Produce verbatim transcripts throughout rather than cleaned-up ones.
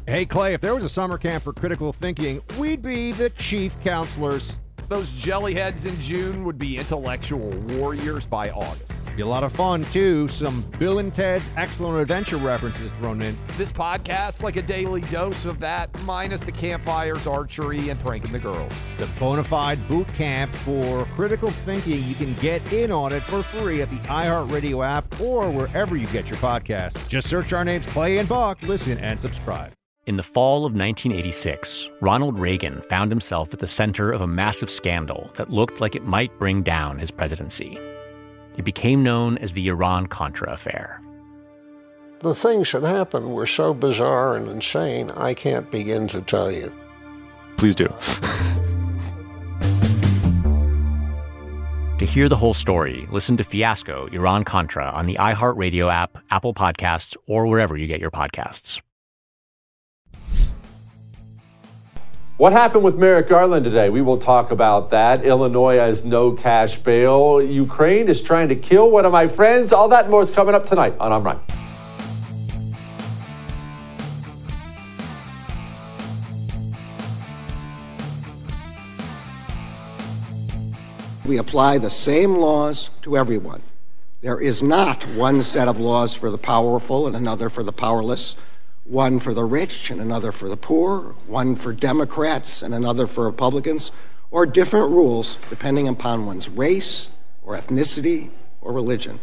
Hey, Clay, if there was a summer camp for critical thinking, we'd be the chief counselors. Those jellyheads in June would be intellectual warriors by August. Be a lot of fun, too. Some Bill and Ted's Excellent Adventure references thrown in. This podcast, like a daily dose of that, minus the campfires, archery, and pranking the girls. The bona fide boot camp for critical thinking. You can get in on it for free at the iHeartRadio app or wherever you get your podcasts. Just search our names, Clay and Buck. Listen and subscribe. In the fall of nineteen eighty-six, Ronald Reagan found himself at the center of a massive scandal that looked like it might bring down his presidency. It became known as the Iran-Contra affair. The things that happened were so bizarre and insane, I can't begin to tell you. Please do. To hear the whole story, listen to Fiasco, Iran-Contra on the iHeartRadio app, Apple Podcasts, or wherever you get your podcasts. What happened with Merrick Garland today? We will talk about that. Illinois has no cash bail. Ukraine is trying to kill one of my friends. All that and more is coming up tonight on I'm Right. We apply the same laws to everyone. There is not one set of laws for the powerful and another for the powerless. One for the rich and another for the poor, one for Democrats and another for Republicans, or different rules depending upon one's race or ethnicity or religion.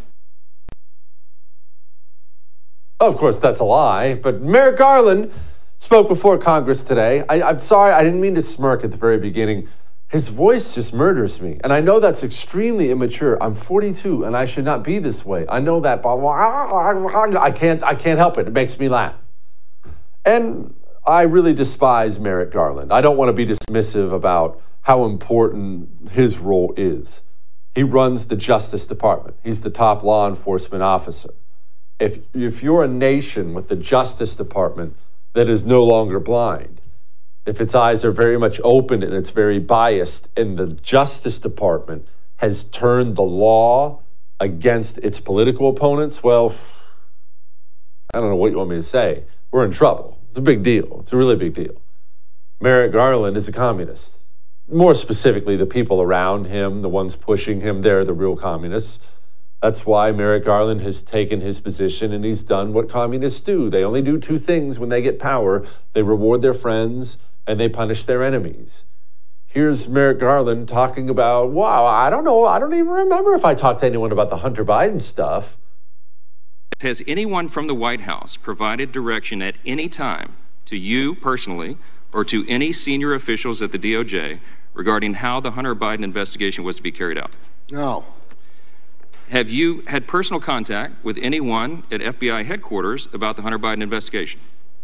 Of course, that's a lie, but Merrick Garland spoke before Congress today. I, I'm sorry, I didn't mean to smirk at the very beginning. His voice just murders me, and I know that's extremely immature. I'm forty-two, and I should not be this way. I know that, but I can't, I can't help it. It makes me laugh. And I really despise Merrick Garland. I don't want to be dismissive about how important his role is. He runs the Justice Department. He's the top law enforcement officer. If, if you're a nation with the Justice Department that is no longer blind, if its eyes are very much open and it's very biased, and the Justice Department has turned the law against its political opponents, well, I don't know what you want me to say. We're in trouble. It's a big deal. It's a really big deal. Merrick Garland is a communist. More specifically, the people around him, the ones pushing him, they're the real communists. That's why Merrick Garland has taken his position and he's done what communists do. They only do two things when they get power. They reward their friends and they punish their enemies. Here's Merrick Garland talking about, wow, I don't know. I don't even remember if I talked to anyone about the Hunter Biden stuff. Has anyone from the White House provided direction at any time to you personally or to any senior officials at the D O J regarding how the Hunter Biden investigation was to be carried out? No. Have you had personal contact with anyone at F B I headquarters about the Hunter Biden investigation?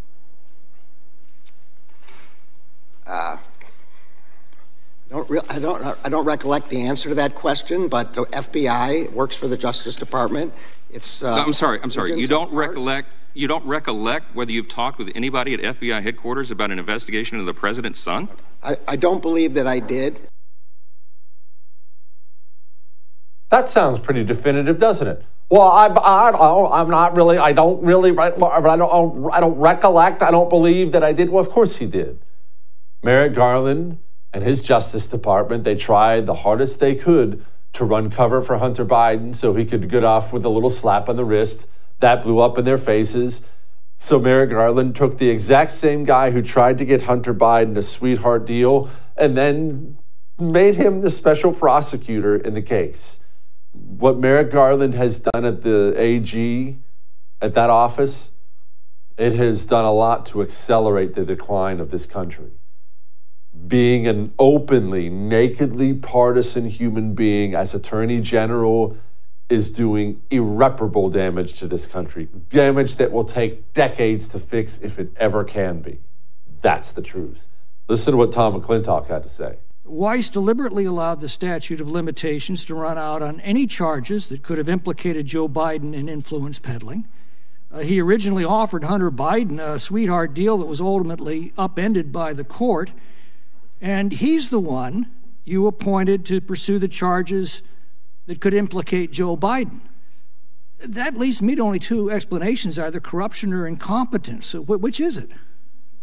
Uh, I don't, re- I don't, I don't recollect the answer to that question, but the F B I works for the Justice Department. It's. Uh, I'm sorry. I'm sorry. You don't recollect. You don't recollect whether you've talked with anybody at F B I headquarters about an investigation into the president's son? I, I don't believe that I did. That sounds pretty definitive, doesn't it? Well, I, I, I'm not really. I don't really. I don't. I don't recollect. I don't believe that I did. Well, of course he did. Merrick Garland and his Justice Department, they tried the hardest they could to run cover for Hunter Biden so he could get off with a little slap on the wrist. That blew up in their faces. So Merrick Garland took the exact same guy who tried to get Hunter Biden a sweetheart deal and then made him the special prosecutor in the case. What Merrick Garland has done at the A G, at that office, it has done a lot to accelerate the decline of this country. Being an openly, nakedly partisan human being as Attorney General is doing irreparable damage to this country. Damage that will take decades to fix if it ever can be. That's the truth. Listen to what Tom McClintock had to say. Weiss deliberately allowed the statute of limitations to run out on any charges that could have implicated Joe Biden in influence peddling. Uh, he originally offered Hunter Biden a sweetheart deal that was ultimately upended by the court. And he's the one you appointed to pursue the charges that could implicate Joe Biden. That leads me to only two explanations, either corruption or incompetence. So which is it?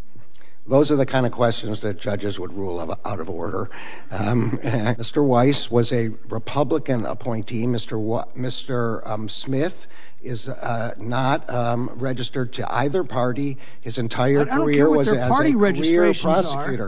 Those are the kind of questions that judges would rule out of order. Um, Mister Weiss was a Republican appointee. Mister Wa- Mister Um, Smith is uh, not um, registered to either party. His entire I, I career was as a career prosecutor. Are.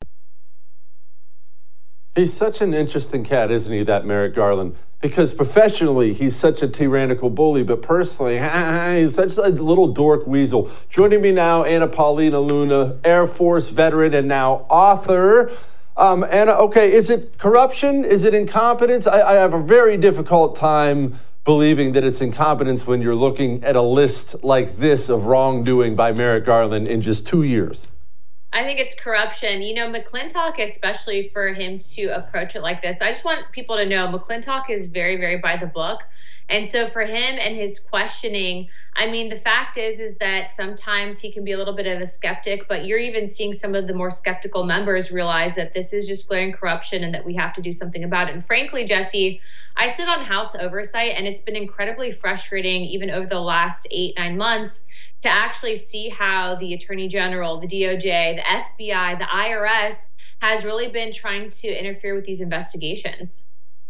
He's such an interesting cat, isn't he, that Merrick Garland? Because professionally, he's such a tyrannical bully, but personally, he's such a little dork weasel. Joining me now, Anna Paulina Luna, Air Force veteran and now author. Um, Anna, okay, is it corruption? Is it incompetence? I, I have a very difficult time believing that it's incompetence when you're looking at a list like this of wrongdoing by Merrick Garland in just two years. I think it's corruption. You know, McClintock, especially for him to approach it like this, I just want people to know McClintock is very, very by the book. And so for him and his questioning, I mean, the fact is, is that sometimes he can be a little bit of a skeptic, but you're even seeing some of the more skeptical members realize that this is just glaring corruption and that we have to do something about it. And frankly, Jesse, I sit on House Oversight, and it's been incredibly frustrating even over the last eight, nine months to actually see how the Attorney General, the D O J, the F B I, the I R S has really been trying to interfere with these investigations.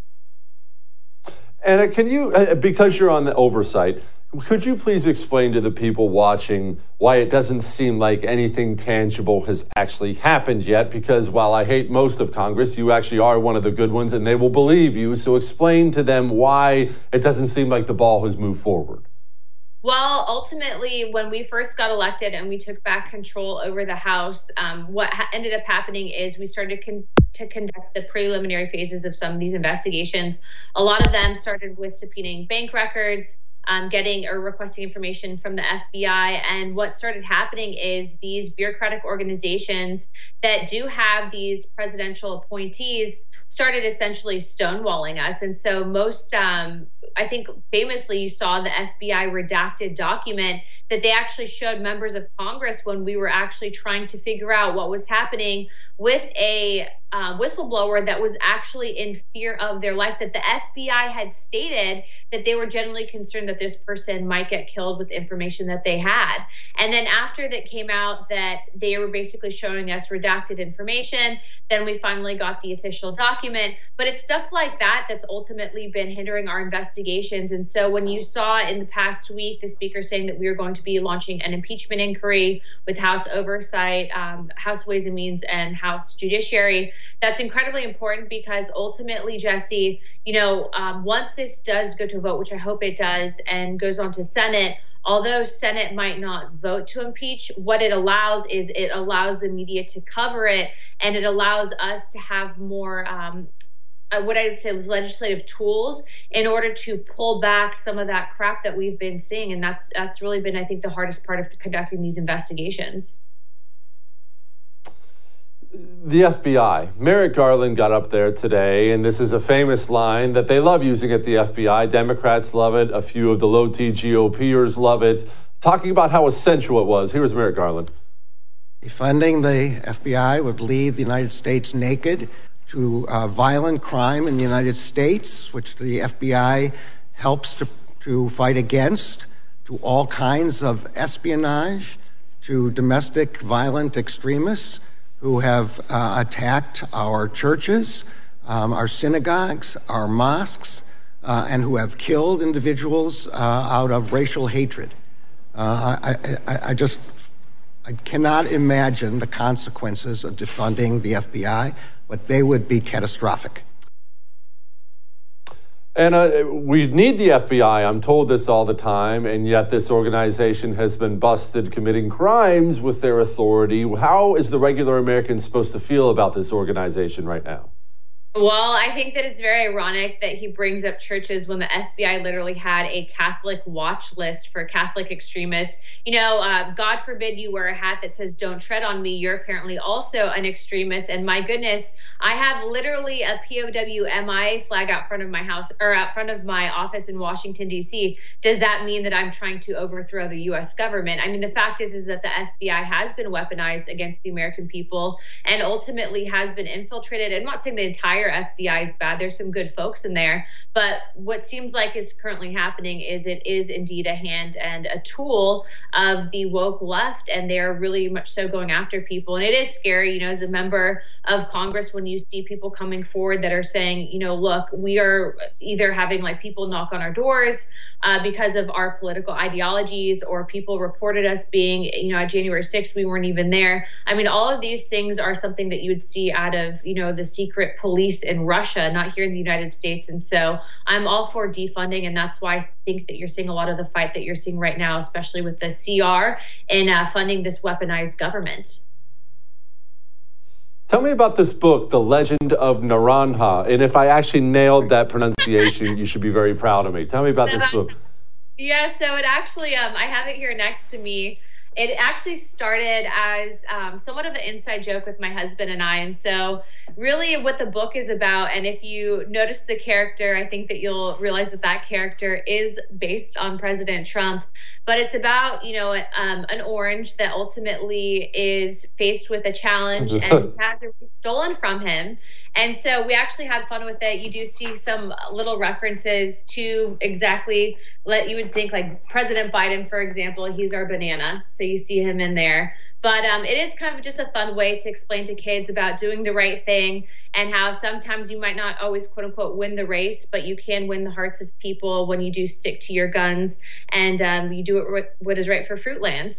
Anna, can you, because you're on the oversight, could you please explain to the people watching why it doesn't seem like anything tangible has actually happened yet? Because while I hate most of Congress, you actually are one of the good ones and they will believe you. So explain to them why it doesn't seem like the ball has moved forward. Well, ultimately, when we first got elected and we took back control over the House, um, what ha- ended up happening is we started con- to conduct the preliminary phases of some of these investigations. A lot of them started with subpoenaing bank records, um, getting or requesting information from the F B I. And what started happening is these bureaucratic organizations that do have these presidential appointees started essentially stonewalling us. And so most, um, I think famously you saw the F B I redacted document that they actually showed members of Congress when we were actually trying to figure out what was happening with a uh, whistleblower that was actually in fear of their life, that the F B I had stated that they were generally concerned that this person might get killed with information that they had. And then after that came out that they were basically showing us redacted information, then we finally got the official document. But it's stuff like that that's ultimately been hindering our investigations. And so when you saw in the past week the Speaker saying that we were going to be launching an impeachment inquiry with House Oversight, um, House Ways and Means, and House Judiciary, that's incredibly important because ultimately, Jesse, you know, um, once this does go to a vote, which I hope it does, and goes on to Senate, although Senate might not vote to impeach, what it allows is it allows the media to cover it, and it allows us to have more um, uh, what I would say is legislative tools in order to pull back some of that crap that we've been seeing. And that's that's really been, I think, the hardest part of conducting these investigations. The F B I. Merrick Garland got up there today, and this is a famous line that they love using at the F B I. Democrats love it. A few of the low-T GOPers love it. Talking about how essential it was. Here's Merrick Garland. Funding the F B I would leave the United States naked to uh, violent crime in the United States, which the F B I helps to, to fight against, to all kinds of espionage, to domestic violent extremists who have uh, attacked our churches, um, our synagogues, our mosques, uh, and who have killed individuals uh, out of racial hatred. Uh, I, I, I just I cannot imagine the consequences of defunding the F B I, but they would be catastrophic. And uh, we need the F B I. I'm told this all the time, and yet this organization has been busted committing crimes with their authority. How is the regular American supposed to feel about this organization right now? Well, I think that it's very ironic that he brings up churches when the F B I literally had a Catholic watch list for Catholic extremists. You know, uh, God forbid you wear a hat that says "Don't tread on me." You're apparently also an extremist. And my goodness, I have literally a P O W M I A flag out front of my house or out front of my office in Washington, D C. Does that mean that I'm trying to overthrow the U S government? I mean, the fact is, is that the F B I has been weaponized against the American people and ultimately has been infiltrated. I'm not saying the entire or F B I is bad. There's some good folks in there. But what seems like is currently happening is it is indeed a hand and a tool of the woke left, and they're really much so going after people. And it is scary, you know, as a member of Congress, when you see people coming forward that are saying, you know, look, we are either having like people knock on our doors uh, because of our political ideologies, or people reported us being, you know, at January sixth, we weren't even there. I mean, all of these things are something that you would see out of, you know, the secret police in Russia, not here in the United States. And so I'm all for defunding, and that's why I think that you're seeing a lot of the fight that you're seeing right now, especially with the C R and uh, funding this weaponized government. Tell me about this book, The Legend of Naranja. And if I actually nailed that pronunciation, you should be very proud of me. Tell me about this book. Yeah, so it actually, um, I have it here next to me. It actually started as um, somewhat of an inside joke with my husband and I. And so really what the book is about, and if you notice the character, I think that you'll realize that that character is based on President Trump. But it's about, you know, um, an orange that ultimately is faced with a challenge and has it stolen from him. And so we actually had fun with it. You do see some little references to exactly what you would think, like President Biden, for example, he's our banana. So you see him in there. But um, it is kind of just a fun way to explain to kids about doing the right thing, and how sometimes you might not always, quote unquote, win the race, but you can win the hearts of people when you do stick to your guns and um, you do it what is right for Fruitland.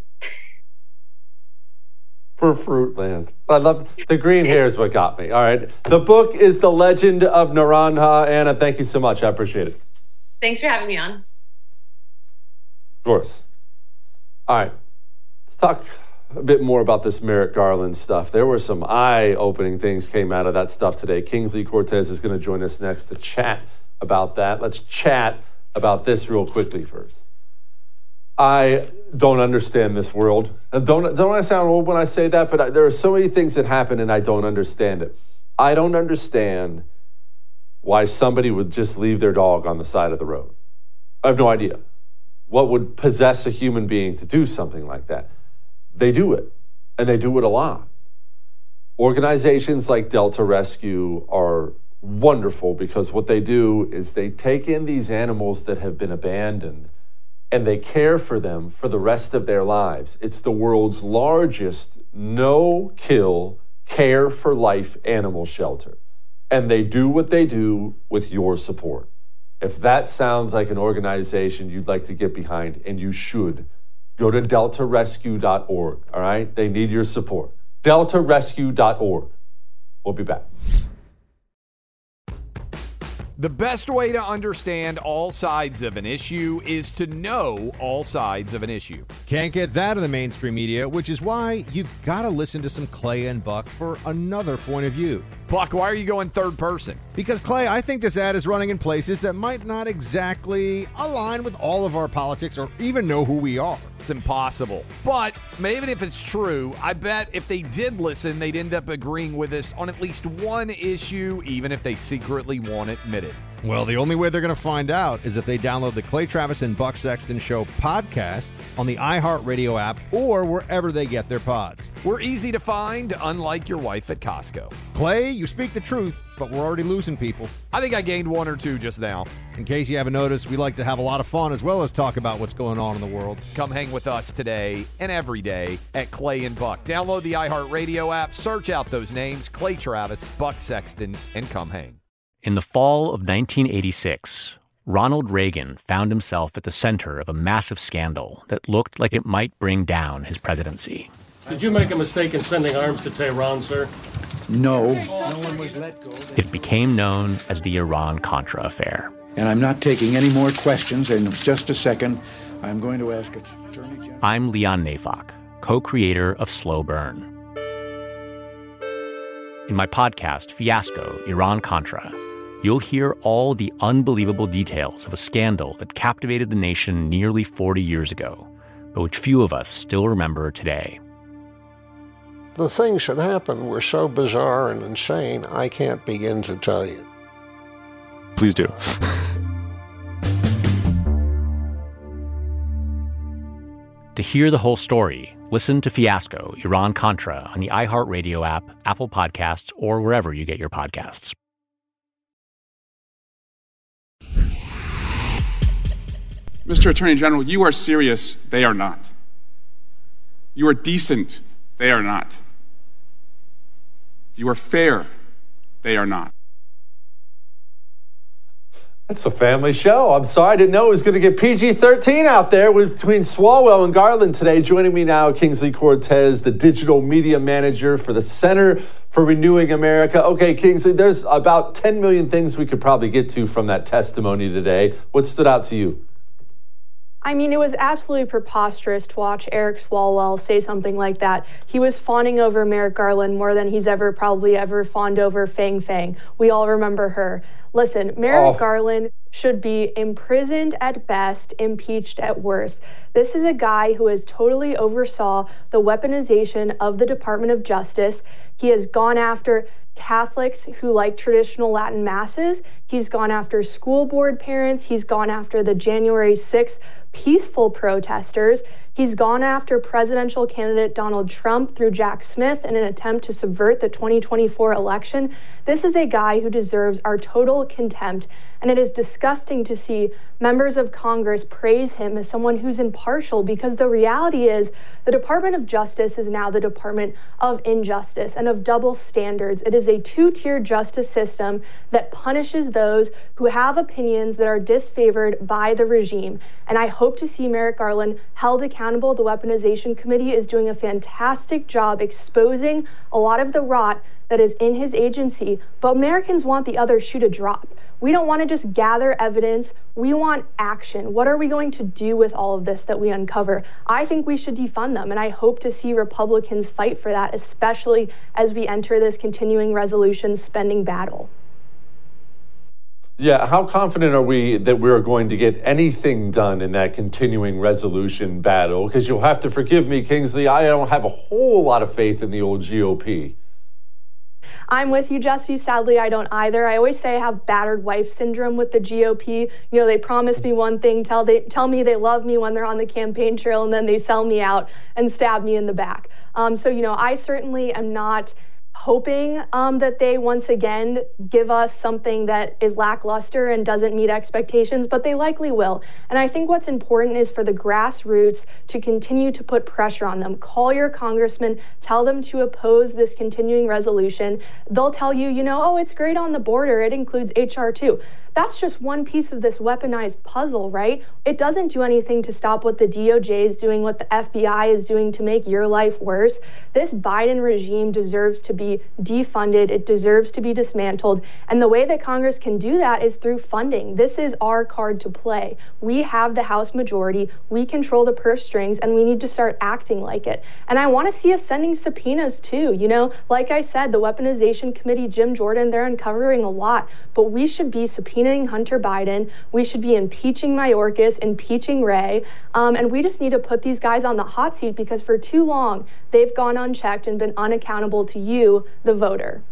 For Fruitland. I love the green hair is what got me. All right. The book is The Legend of Naranja. Anna, thank you so much. I appreciate it. Thanks for having me on. Of course. All right. Let's talk a bit more about this Merrick Garland stuff. There were some eye-opening things came out of that stuff today. Kingsley Cortez is going to join us next to chat about that. Let's chat about this real quickly first. I don't understand this world. Don't, don't I sound old when I say that? But I, there are so many things that happen and I don't understand it. I don't understand why somebody would just leave their dog on the side of the road. I have no idea. What would possess a human being to do something like that? They do it, and they do it a lot. Organizations like Delta Rescue are wonderful because what they do is they take in these animals that have been abandoned and they care for them for the rest of their lives. It's the world's largest no-kill, care-for-life animal shelter. And they do what they do with your support. If that sounds like an organization you'd like to get behind, and you should, go to delta rescue dot org, all right? They need your support. delta rescue dot org. We'll be back. The best way to understand all sides of an issue is to know all sides of an issue. Can't get that in the mainstream media, which is why you've got to listen to some Clay and Buck for another point of view. Buck, why are you going third person? Because, Clay, I think this ad is running in places that might not exactly align with all of our politics or even know who we are. It's impossible. But maybe if it's true, I bet if they did listen, they'd end up agreeing with us on at least one issue, even if they secretly won't admit it. Well, the only way they're going to find out is if they download the Clay Travis and Buck Sexton Show podcast on the iHeartRadio app or wherever they get their pods. We're easy to find, unlike your wife at Costco. Clay, you speak the truth, but we're already losing people. I think I gained one or two just now. In case you haven't noticed, we like to have a lot of fun as well as talk about what's going on in the world. Come hang with us today and every day at Clay and Buck. Download the iHeartRadio app, search out those names, Clay Travis, Buck Sexton, and come hang. In the fall of nineteen eighty-six, Ronald Reagan found himself at the center of a massive scandal that looked like it might bring down his presidency. Did you make a mistake in sending arms to Tehran, sir? No. No one was let go. It became known as the Iran-Contra affair. And I'm not taking any more questions. In just a second, I'm going to ask Attorney General. I'm Leon Neyfakh, co-creator of Slow Burn. In my podcast, Fiasco, Iran-Contra, you'll hear all the unbelievable details of a scandal that captivated the nation nearly forty years ago, but which few of us still remember today. The things that happened were so bizarre and insane, I can't begin to tell you. Please do. To hear the whole story, listen to Fiasco, Iran-Contra on the iHeartRadio app, Apple Podcasts, or wherever you get your podcasts. Mister Attorney General, you are serious. They are not. You are decent. They are not. You are fair. They are not. It's a family show. I'm sorry, I didn't know it was going to get P G thirteen out there between Swalwell and Garland today. Joining me now, Kingsley Cortez, the digital media manager for the Center for Renewing America. Okay, Kingsley, there's about ten million things we could probably get to from that testimony today. What stood out to you? I mean, it was absolutely preposterous to watch Eric Swalwell say something like that. He was fawning over Merrick Garland more than he's ever probably ever fawned over Fang Fang. We all remember her. Listen, Merrick oh. Garland should be imprisoned at best, impeached at worst. This is a guy who has totally oversaw the weaponization of the Department of Justice. He has gone after Catholics who like traditional Latin masses. He's gone after school board parents. He's gone after the January sixth peaceful protesters. He's gone after presidential candidate Donald Trump through Jack Smith in an attempt to subvert the twenty twenty-four election. This is a guy who deserves our total contempt, and it is disgusting to see members of Congress praise him as someone who's impartial, because the reality is the Department of Justice is now the Department of Injustice and of double standards. It is a two-tier justice system that punishes those who have opinions that are disfavored by the regime. And I hope to see Merrick Garland held accountable. The Weaponization Committee is doing a fantastic job exposing a lot of the rot that is in his agency, but Americans want the other shoe to drop. We don't want to just gather evidence. We want action. What are we going to do with all of this that we uncover? I think we should defund them, and I hope to see Republicans fight for that, especially as we enter this continuing resolution spending battle. Yeah, how confident are we that we're going to get anything done in that continuing resolution battle? Because you'll have to forgive me, Kingsley, I don't have a whole lot of faith in the old G O P. I'm with you, Jesse. Sadly, I don't either. I always say I have battered wife syndrome with the G O P. You know, they promise me one thing, tell they tell me they love me when they're on the campaign trail, and then they sell me out and stab me in the back. Um, so, you know, I certainly am not hoping um, that they once again give us something that is lackluster and doesn't meet expectations, but they likely will. And I think what's important is for the grassroots to continue to put pressure on them. Call your congressman, tell them to oppose this continuing resolution. They'll tell you, you know, oh, it's great on the border. It includes H R two. That's just one piece of this weaponized puzzle, right? It doesn't do anything to stop what the D O J is doing, what the F B I is doing to make your life worse. This Biden regime deserves to be defunded. It deserves to be dismantled. And the way that Congress can do that is through funding. This is our card to play. We have the House majority. We control the purse strings, and we need to start acting like it. And I want to see us sending subpoenas too. You know, like I said, the Weaponization Committee, Jim Jordan, they're uncovering a lot, but we should be subpoenaing Hunter Biden. We should be impeaching Mayorkas, impeaching Wray. Um, and we just need to put these guys on the hot seat, because for too long, they've gone unchecked and been unaccountable to you, the voter.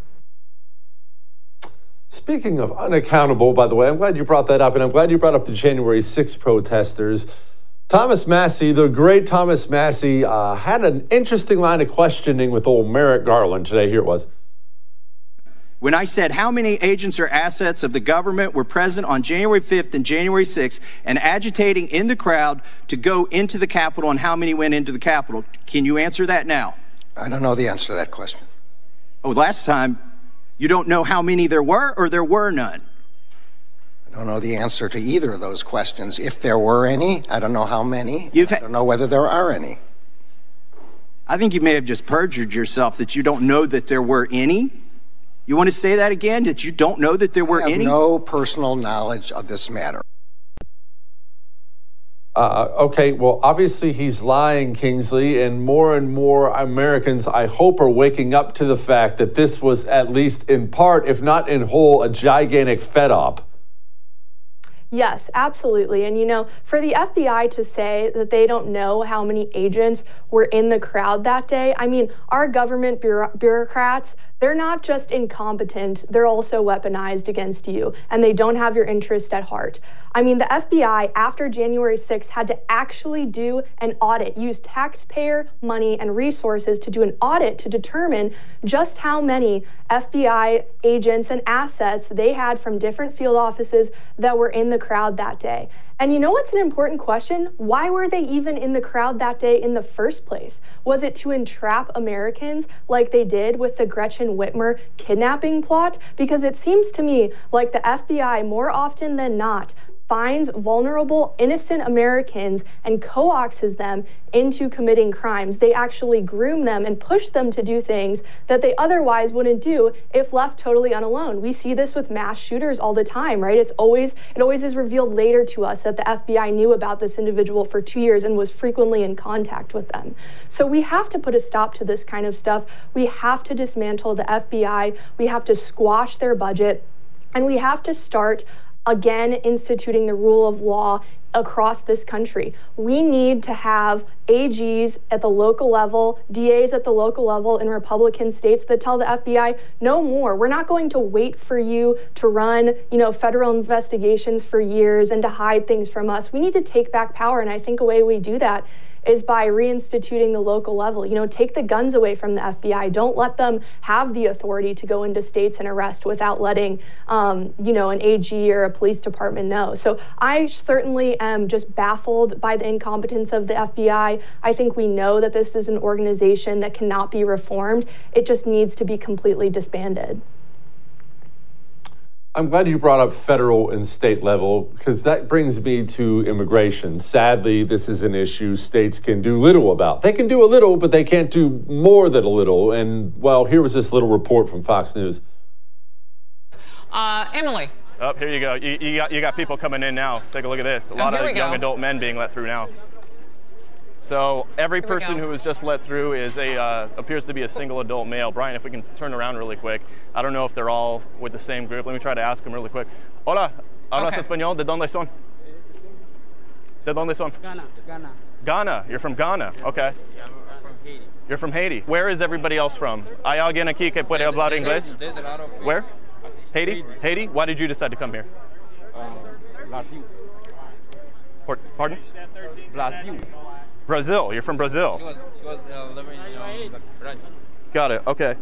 Speaking of unaccountable, by the way, I'm glad you brought that up, and I'm glad you brought up the January sixth protesters. Thomas Massie, the great Thomas Massie, uh, had an interesting line of questioning with old Merrick Garland today. Here it was. When I said how many agents or assets of the government were present on January fifth and January sixth and agitating in the crowd to go into the Capitol, and how many went into the Capitol, can you answer that now? I don't know the answer to that question. Oh, last time, you don't know how many there were, or there were none? I don't know the answer to either of those questions. If there were any, I don't know how many. You've I don't know whether there are any. I think you may have just perjured yourself that you don't know that there were any. You want to say that again, that you don't know that there were I have any? No personal knowledge of this matter. Uh, okay, well, obviously he's lying, Kingsley, and more and more Americans, I hope, are waking up to the fact that this was at least in part, if not in whole, a gigantic fed-up. Yes, absolutely. And, you know, for the F B I to say that they don't know how many agents were in the crowd that day, I mean, our government bureau- bureaucrats, they're not just incompetent, they're also weaponized against you, and they don't have your interest at heart. I mean, the F B I, after January sixth, had to actually do an audit, use taxpayer money and resources to do an audit to determine just how many F B I agents and assets they had from different field offices that were in the crowd that day. And you know what's an important question? Why were they even in the crowd that day in the first place? Was it to entrap Americans like they did with the Gretchen Whitmer kidnapping plot? Because it seems to me like the F B I, more often than not, finds vulnerable, innocent Americans and coaxes them into committing crimes. They actually groom them and push them to do things that they otherwise wouldn't do if left totally unalone. We see this with mass shooters all the time, right? It's always, it always is revealed later to us that the F B I knew about this individual for two years and was frequently in contact with them. So we have to put a stop to this kind of stuff. We have to dismantle the F B I. We have to squash their budget. And we have to start again instituting the rule of law across this country. We need to have A Gs at the local level, D As at the local level in Republican states that tell the F B I, no more. We're not going to wait for you to run, you know, federal investigations for years and to hide things from us. We need to take back power. And I think a way we do that is by reinstituting the local level. You know, take the guns away from the F B I. Don't let them have the authority to go into states and arrest without letting, um, you know, an A G or a police department know. So I certainly am just baffled by the incompetence of the F B I. I think we know that this is an organization that cannot be reformed. It just needs to be completely disbanded. I'm glad you brought up federal and state level, because that brings me to immigration. Sadly, this is an issue states can do little about. They can do a little, but they can't do more than a little. And, well, here was this little report from Fox News. Uh, Emily. Oh, here you go. You, you, got, you got people coming in now. Take a look at this. A lot oh, of young adult men being let through now. So every person who was just let through is a uh, appears to be a single adult male. Brian, if we can turn around really quick. I don't know if they're all with the same group. Let me try to ask them really quick. Hola, hablas okay. español? ¿De dónde son? ¿De dónde son? Ghana. Ghana. Ghana. You're from Ghana. Okay. Yeah, I'm from Haiti. You're from Haiti. Where is everybody else from? ¿Hay alguien aquí que puede hablar inglés? Where? Haiti? Haiti? Why did you decide to come here? Um, Brazil. Pardon? Brazil. Brazil. You're from Brazil. She was, she was uh, living in um, Brazil. Got it. Okay.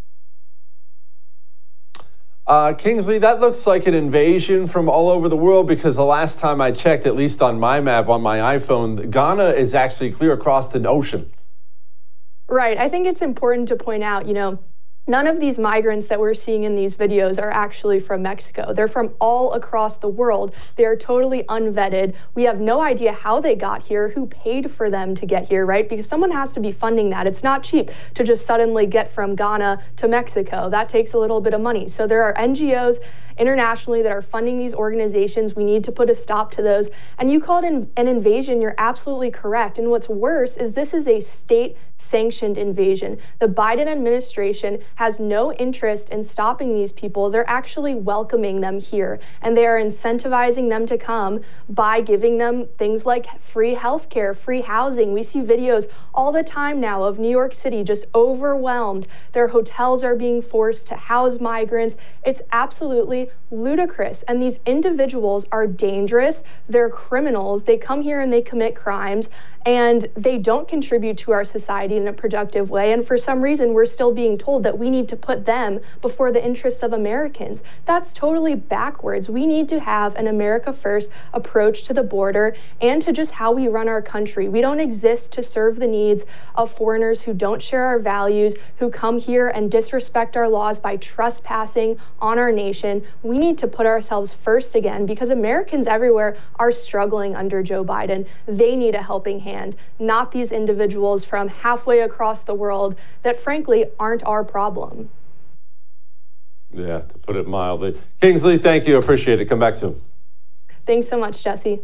Uh, Kingsley, that looks like an invasion from all over the world, because the last time I checked, at least on my map on my iPhone, Ghana is actually clear across an ocean. Right. I think it's important to point out, you know, none of these migrants that we're seeing in these videos are actually from Mexico. They're from all across the world. They're totally unvetted. We have no idea how they got here, who paid for them to get here, right? Because someone has to be funding that. It's not cheap to just suddenly get from Ghana to Mexico. That takes a little bit of money. So there are N G Os internationally that are funding these organizations. We need to put a stop to those. And you call it an, an invasion. You're absolutely correct. And what's worse is this is a state sanctioned invasion. The Biden administration has no interest in stopping these people. They're actually welcoming them here, and they are incentivizing them to come by giving them things like free healthcare, free housing. We see videos all the time now of New York City just overwhelmed. Their hotels are being forced to house migrants. It's absolutely ludicrous. And these individuals are dangerous. They're criminals. They come here and they commit crimes, and they don't contribute to our society in a productive way. And for some reason, we're still being told that we need to put them before the interests of Americans. That's totally backwards. We need to have an America First approach to the border and to just how we run our country. We don't exist to serve the needs of foreigners who don't share our values, who come here and disrespect our laws by trespassing on our nation. We need to put ourselves first again, because Americans everywhere are struggling under Joe Biden. They need a helping hand. Hand, not these individuals from halfway across the world that frankly aren't our problem. Yeah, to put it mildly. Kingsley, thank you. Appreciate it. Come back soon. Thanks so much, Jesse.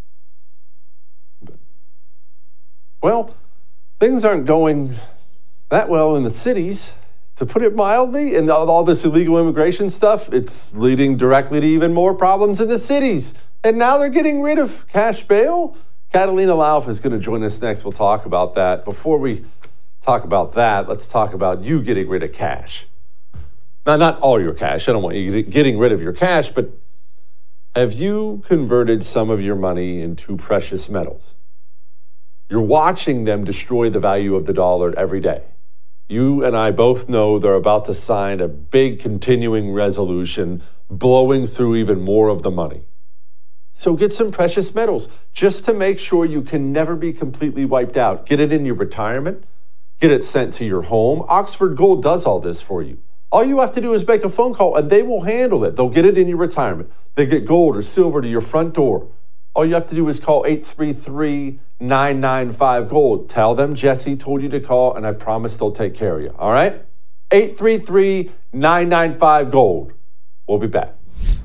Well, things aren't going that well in the cities, to put it mildly, and all this illegal immigration stuff, it's leading directly to even more problems in the cities. And now they're getting rid of cash bail. Catalina Lauf is going to join us next. We'll talk about that. Before we talk about that, let's talk about you getting rid of cash. Now, not all your cash. I don't want you getting rid of your cash, but have you converted some of your money into precious metals? You're watching them destroy the value of the dollar every day. You and I both know they're about to sign a big continuing resolution blowing through even more of the money. So get some precious metals just to make sure you can never be completely wiped out. Get it in your retirement. Get it sent to your home. Oxford Gold does all this for you. All you have to do is make a phone call and they will handle it. They'll get it in your retirement. They get gold or silver to your front door. All you have to do is call eight three three, nine nine five, GOLD. Tell them Jesse told you to call, and I promise they'll take care of you. All right? eight three three, nine nine five, GOLD. We'll be back.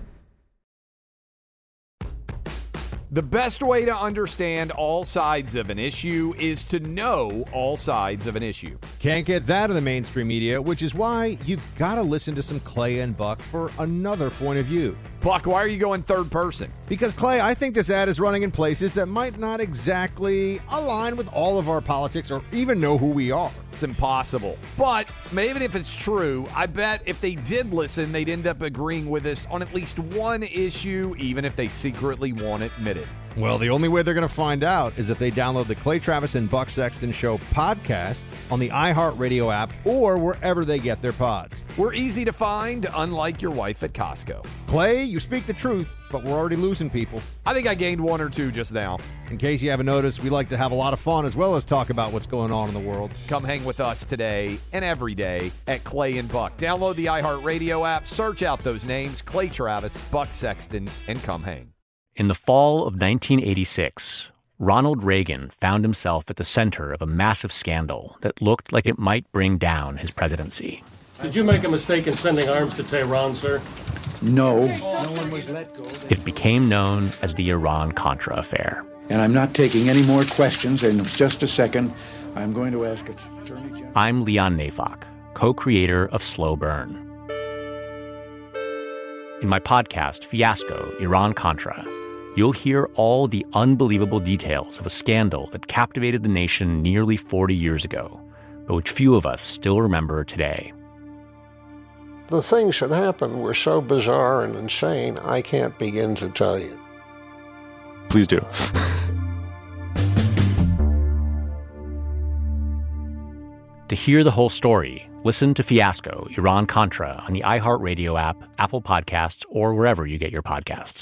The best way to understand all sides of an issue is to know all sides of an issue. Can't get that in the mainstream media, which is why you've got to listen to some Clay and Buck for another point of view. Buck, why are you going third person? Because, Clay, I think this ad is running in places that might not exactly align with all of our politics or even know who we are. It's impossible. But even if it's true, I bet if they did listen, they'd end up agreeing with us on at least one issue, even if they secretly won't admit it. Well, the only way they're going to find out is if they download the Clay Travis and Buck Sexton Show podcast on the iHeartRadio app or wherever they get their pods. We're easy to find, unlike your wife at Costco. Clay, you speak the truth, but we're already losing people. I think I gained one or two just now. In case you haven't noticed, we like to have a lot of fun as well as talk about what's going on in the world. Come hang with us today and every day at Clay and Buck. Download the iHeartRadio app, search out those names, Clay Travis, Buck Sexton, and come hang. In the fall of nineteen eighty-six, Ronald Reagan found himself at the center of a massive scandal that looked like it might bring down his presidency. Did you make a mistake in sending arms to Tehran, sir? No. No one was let go. It became known as the Iran-Contra affair. And I'm not taking any more questions. In just a second, I'm going to ask Attorney General. I'm Leon Neyfakh, co-creator of Slow Burn. In my podcast, Fiasco, Iran-Contra, you'll hear all the unbelievable details of a scandal that captivated the nation nearly forty years ago, but which few of us still remember today. The things that happened were so bizarre and insane, I can't begin to tell you. Please do. To hear the whole story, listen to Fiasco, Iran-Contra on the iHeartRadio app, Apple Podcasts, or wherever you get your podcasts.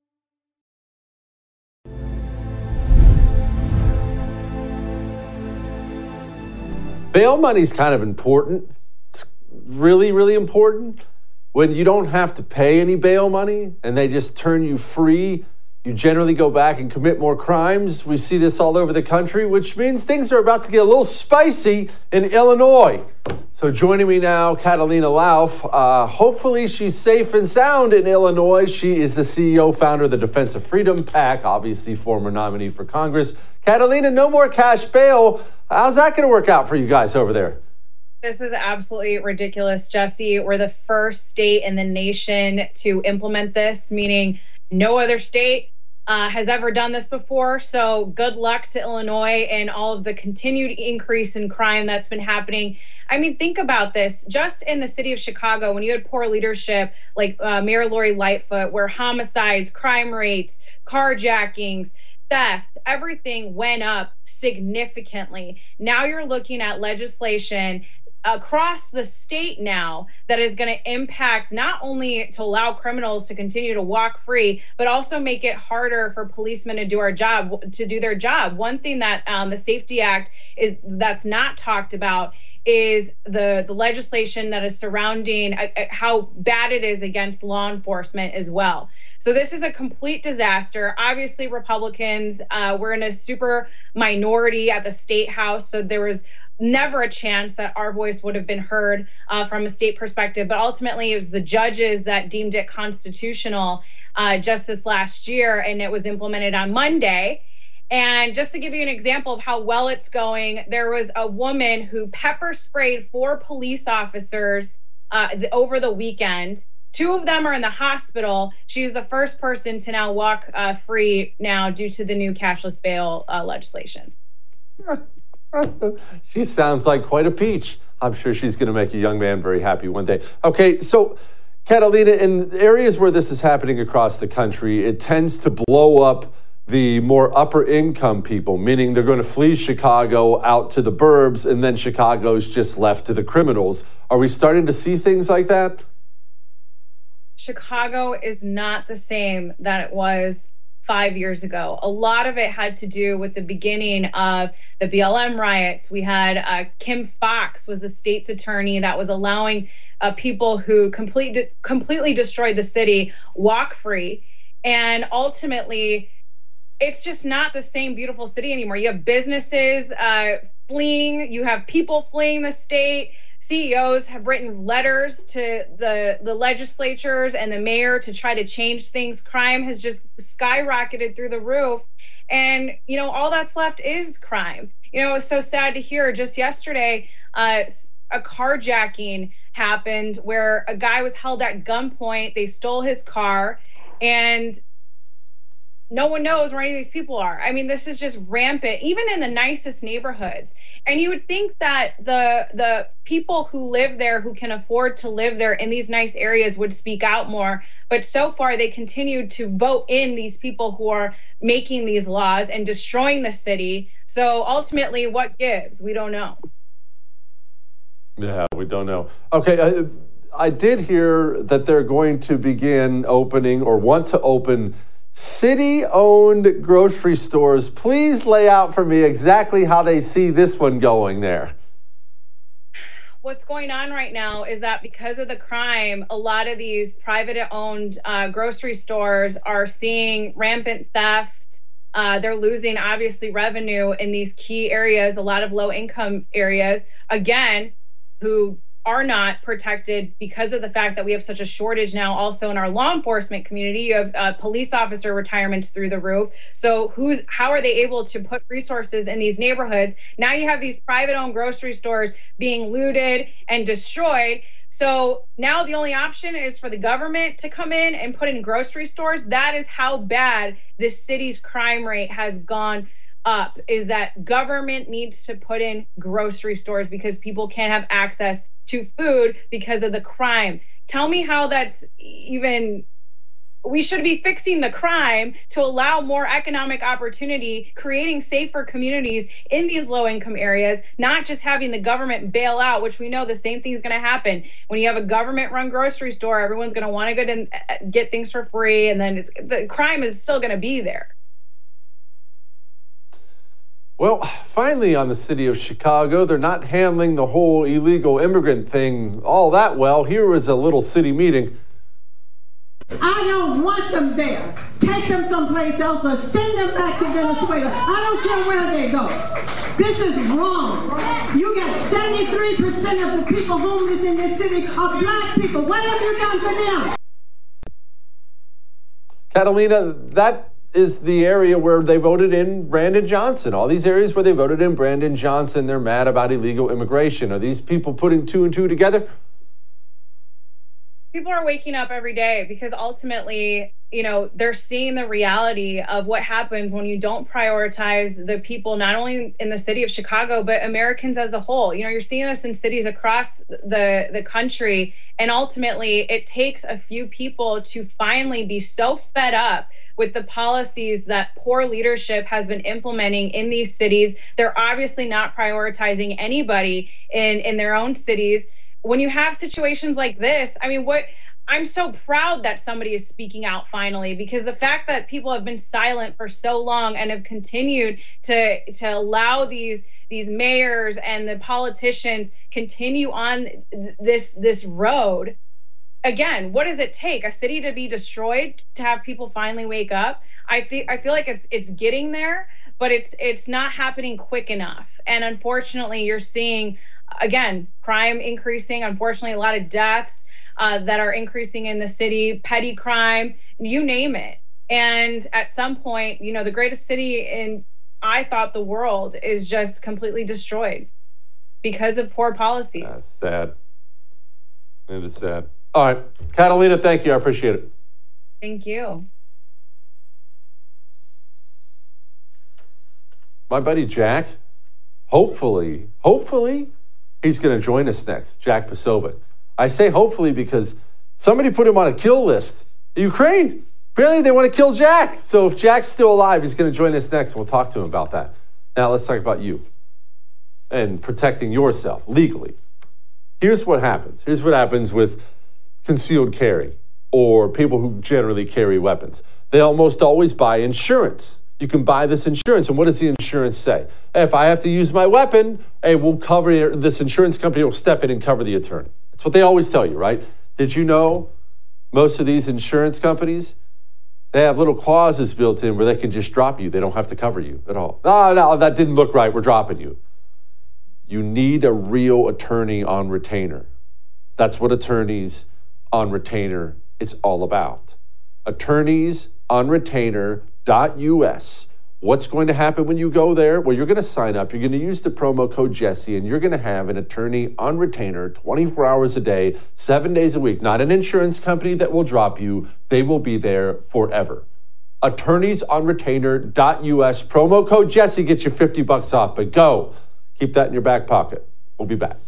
Bail money's kind of important. It's really, really important. When you don't have to pay any bail money and they just turn you free, you generally go back and commit more crimes. We see this all over the country, which means things are about to get a little spicy in Illinois. So joining me now, Catalina Lauf. Uh, hopefully she's safe and sound in Illinois. She is the C E O, founder of the Defense of Freedom PAC, obviously former nominee for Congress. Catalina, no more cash bail. How's that going to work out for you guys over there? This is absolutely ridiculous, Jesse. We're the first state in the nation to implement this, meaning no other state uh, has ever done this before. So good luck to Illinois and all of the continued increase in crime that's been happening. I mean, think about this. Just in the city of Chicago, when you had poor leadership like uh, Mayor Lori Lightfoot, where homicides, crime rates, carjackings, theft, everything went up significantly. Now you're looking at legislation across the state now that is going to impact not only to allow criminals to continue to walk free, but also make it harder for policemen to do our job, to do their job. One thing that um, the Safety Act is that's not talked about is the, the legislation that is surrounding uh, how bad it is against law enforcement as well. So this is a complete disaster. Obviously, Republicans uh, were in a super minority at the state house, so there was never a chance that our voice would have been heard uh, from a state perspective. But ultimately, it was the judges that deemed it constitutional uh, just this last year, and it was implemented on Monday. And just to give you an example of how well it's going, there was a woman who pepper sprayed four police officers uh, over the weekend. Two of them are in the hospital. She's the first person to now walk uh, free now due to the new cashless bail uh, legislation. She sounds like quite a peach. I'm sure she's going to make a young man very happy one day. Okay, so Catalina, in areas where this is happening across the country, it tends to blow up the more upper income people, meaning they're going to flee Chicago out to the burbs, and then Chicago's just left to the criminals. Are we starting to see things like that? Chicago is not the same that it was five years ago. A lot of it had to do with the beginning of the B L M riots. We had uh, Kim Foxx was the state's attorney that was allowing uh, people who complete, completely destroyed the city walk free. And ultimately, it's just not the same beautiful city anymore. You have businesses uh, fleeing, you have people fleeing the state. C E Os have written letters to the, the legislatures and the mayor to try to change things. Crime has just skyrocketed through the roof. And, you know, all that's left is crime. You know, it was so sad to hear just yesterday, uh, a carjacking happened where a guy was held at gunpoint. They stole his car, and no one knows where any of these people are. I mean, this is just rampant, even in the nicest neighborhoods. And you would think that the the people who live there, who can afford to live there in these nice areas, would speak out more. But so far, they continue to vote in these people who are making these laws and destroying the city. So ultimately, what gives? We don't know. Yeah, we don't know. Okay, I, I did hear that they're going to begin opening or want to open city-owned grocery stores. Please lay out for me exactly how they see this one going there. What's going on right now is that because of the crime, a lot of these private-owned uh, grocery stores are seeing rampant theft. Uh, they're losing, obviously, revenue in these key areas, a lot of low-income areas, again, who are not protected because of the fact that we have such a shortage now also in our law enforcement community. You have uh, police officer retirements through the roof. So who's how are they able to put resources in these neighborhoods? Now you have these private-owned grocery stores being looted and destroyed. So now the only option is for the government to come in and put in grocery stores. That is how bad this city's crime rate has gone up, is that government needs to put in grocery stores because people can't have access to food because of the crime. Tell me how that's even, we should be fixing the crime to allow more economic opportunity, creating safer communities in these low income areas, not just having the government bail out, which we know the same thing is going to happen. When you have a government run grocery store, everyone's going to want to go and get things for free. And then it's, the crime is still going to be there. Well, finally on the city of Chicago, they're not handling the whole illegal immigrant thing all that well. Here was a little city meeting. I don't want them there. Take them someplace else or send them back to Venezuela. I don't care where they go. This is wrong. You got seventy-three percent of the people homeless in this city are black people. What have you done for them? Catalina, that is the area where they voted in Brandon Johnson. All these areas where they voted in Brandon Johnson, they're mad about illegal immigration. Are these people putting two and two together? People are waking up every day because ultimately, you know, they're seeing the reality of what happens when you don't prioritize the people, not only in the city of Chicago, but Americans as a whole. You know, you're seeing this in cities across the, the country. And ultimately, it takes a few people to finally be so fed up with the policies that poor leadership has been implementing in these cities. They're obviously not prioritizing anybody in, in their own cities. When you have situations like this, I mean, what I'm so proud that somebody is speaking out finally, because the fact that people have been silent for so long and have continued to to allow these these mayors and the politicians continue on this this road. Again, what does it take? A city to be destroyed to have people finally wake up? I think I feel like it's it's getting there, but it's it's not happening quick enough. And unfortunately, you're seeing, again, crime increasing. Unfortunately, a lot of deaths uh, that are increasing in the city, petty crime, you name it. And at some point, you know, the greatest city in, I thought, the world is just completely destroyed because of poor policies. That's sad. It is sad. All right. Catalina, thank you. I appreciate it. Thank you. My buddy Jack, hopefully, hopefully, he's going to join us next, Jack Posobiec. I say hopefully because somebody put him on a kill list. Ukraine, really, they want to kill Jack. So if Jack's still alive, he's going to join us next, and we'll talk to him about that. Now let's talk about you and protecting yourself legally. Here's what happens. Here's what happens with concealed carry or people who generally carry weapons. They almost always buy insurance. You can buy this insurance, and what does the insurance say? Hey, if I have to use my weapon, hey, we'll cover it. This insurance company will step in and cover the attorney. That's what they always tell you, right? Did you know most of these insurance companies, they have little clauses built in where they can just drop you. They don't have to cover you at all. No, no, that didn't look right. We're dropping you. You need a real attorney on retainer. That's what attorneys on retainer is all about. Attorneys on retainer dot U S. What's going to happen when you go there? Well, you're going to sign up. You're going to use the promo code Jesse, and you're going to have an attorney on retainer twenty-four hours a day, seven days a week. Not an insurance company that will drop you. They will be there forever. attorneys on retainer dot U S. Promo code Jesse gets you fifty bucks off. But go. Keep that in your back pocket. We'll be back.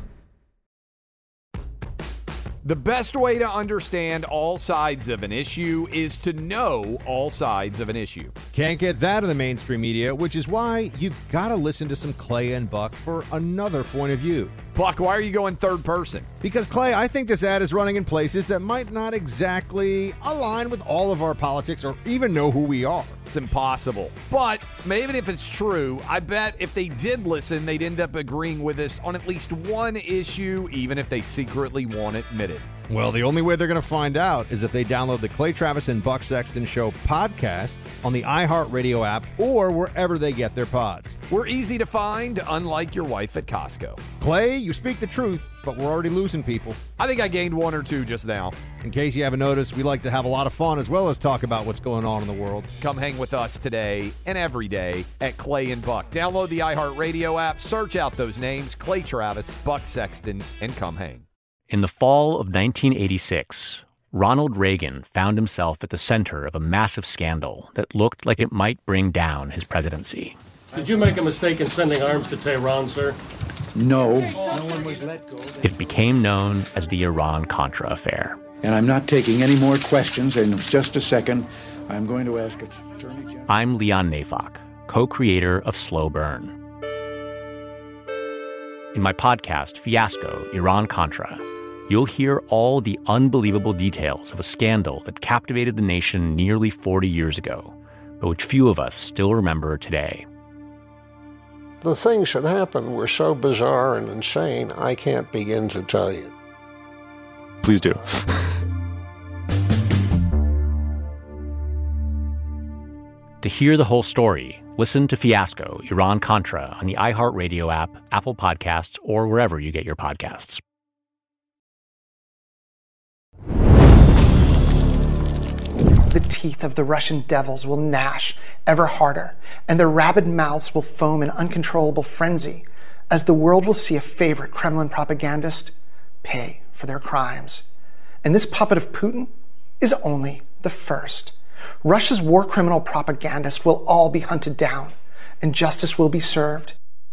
The best way to understand all sides of an issue is to know all sides of an issue. Can't get that in the mainstream media, which is why you've got to listen to some Clay and Buck for another point of view. Buck, why are you going third person? Because, Clay, I think this ad is running in places that might not exactly align with all of our politics or even know who we are. It's impossible. But maybe if it's true, I bet if they did listen, they'd end up agreeing with us on at least one issue, even if they secretly won't admit it. Well, the only way they're going to find out is if they download the Clay Travis and Buck Sexton Show podcast on the iHeartRadio app or wherever they get their pods. We're easy to find, unlike your wife at Costco. Clay, you speak the truth, but we're already losing people. I think I gained one or two just now. In case you haven't noticed, we like to have a lot of fun as well as talk about what's going on in the world. Come hang with us today and every day at Clay and Buck. Download the iHeartRadio app, search out those names, Clay Travis, Buck Sexton, and come hang. In the fall of nineteen eighty-six, Ronald Reagan found himself at the center of a massive scandal that looked like it might bring down his presidency. Did you make a mistake in sending arms to Tehran, sir? No. No one was let go. It became known as the Iran-Contra affair. And I'm not taking any more questions. In just a second, I'm going to ask Attorney General. I'm Leon Neyfakh, co-creator of Slow Burn. In my podcast, Fiasco, Iran-Contra, you'll hear all the unbelievable details of a scandal that captivated the nation nearly forty years ago, but which few of us still remember today. The things that happened were so bizarre and insane, I can't begin to tell you. Please do. To hear the whole story, listen to Fiasco, Iran-Contra on the iHeartRadio app, Apple Podcasts, or wherever you get your podcasts. The teeth of the Russian devils will gnash ever harder, and their rabid mouths will foam in uncontrollable frenzy as the world will see a favorite Kremlin propagandist pay for their crimes. And this puppet of Putin is only the first. Russia's war criminal propagandists will all be hunted down, and justice will be served.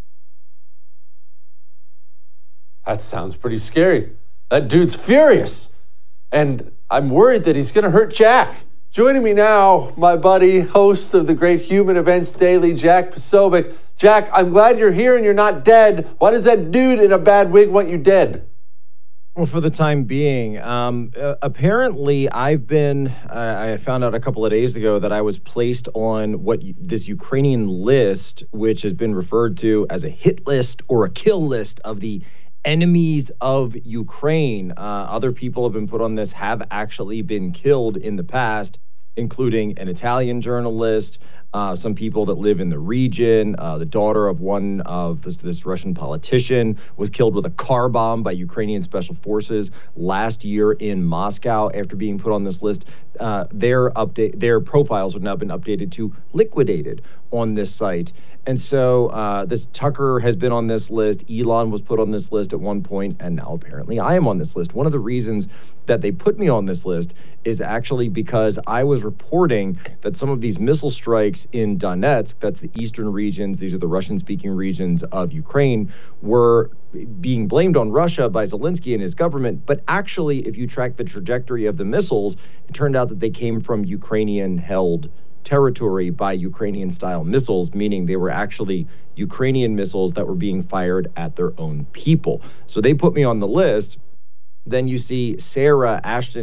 That sounds pretty scary. That dude's furious. And I'm worried that he's going to hurt Jack. Joining me now, my buddy, host of the Great Human Events Daily, Jack Posobiec. Jack, I'm glad you're here and you're not dead. Why does that dude in a bad wig want you dead? Well, for the time being, um, uh, apparently I've been, uh, I found out a couple of days ago that I was placed on what this Ukrainian list, which has been referred to as a hit list or a kill list of the enemies of Ukraine. Uh, other people have been put on this, have actually been killed in the past, including an Italian journalist, uh, some people that live in the region. Uh, the daughter of one of this, this Russian politician was killed with a car bomb by Ukrainian special forces last year in Moscow after being put on this list. Uh, their update, their profiles have now been updated to liquidated on this site. And so uh, this Tucker has been on this list. Elon was put on this list at one point, and now apparently I am on this list. One of the reasons that they put me on this list is actually because I was reporting that some of these missile strikes in Donetsk, that's the eastern regions, these are the Russian-speaking regions of Ukraine, were being blamed on Russia by Zelensky and his government. But actually, if you track the trajectory of the missiles, it turned out that they came from Ukrainian-held territory by Ukrainian-style missiles, meaning they were actually Ukrainian missiles that were being fired at their own people. So they put me on the list. Then you see Sarah Ashton